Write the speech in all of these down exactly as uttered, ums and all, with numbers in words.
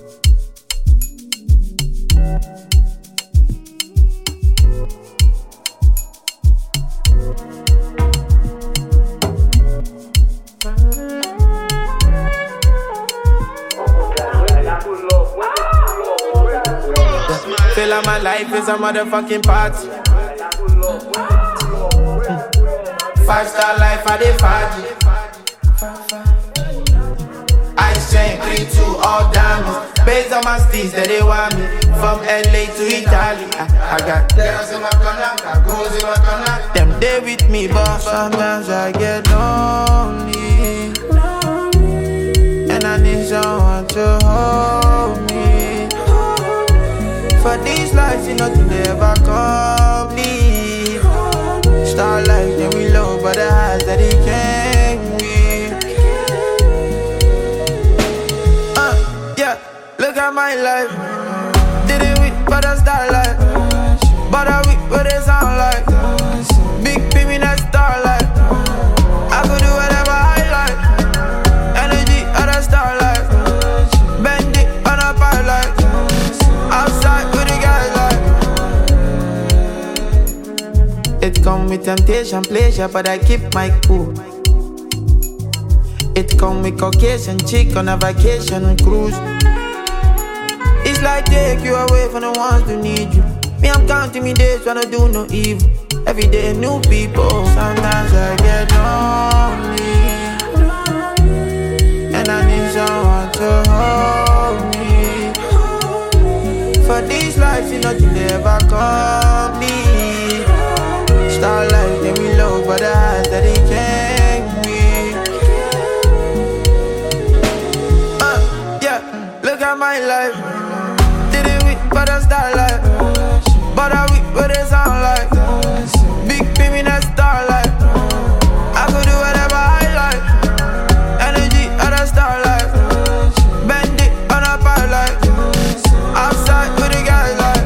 Feel like my life is a motherfucking party. Five star life, I dey party. Ice chain, three two, all diamonds. Based on my steez that they want me. From L A to Italy, I, I got girls in my corner, girls in my corner. Them they with me, but sometimes I get lonely, and I need someone to hold me. For these lives, you know, they ever complete. Star life, then we low, but the highs that he came with. Uh, yeah, look at my life. Did it with, but I star life. But I with what it sound like. Big pimmy, that star life. I could do whatever I like. Energy, other star life. Bend it on a pipe like. Outside with the guys like. It come with temptation, pleasure, but I keep my cool. It come with Caucasian chick on a vacation cruise. It's like take you away from the ones who need you. Me, I'm counting me days when I do no evil. Every day new people. Sometimes I get lonely, and I need someone to hold me. For these lives, you know, they ever call me. Star life, then we low, but the highs that he came with. Uh, yeah, look at my life. Did it with, but I star life. But I with what it sound like. Big pimmy, that star life. I could do whatever I like. Energy, other star life. Bend it on a pipe like. Outside with the guys like.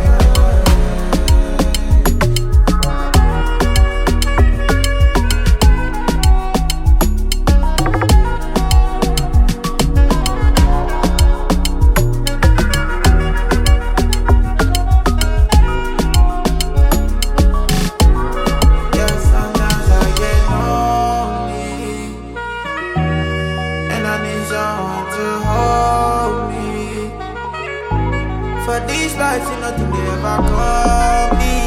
Yeah, sometimes I get lonely, and I need someone to hold me. For these lives, you know, they never call me.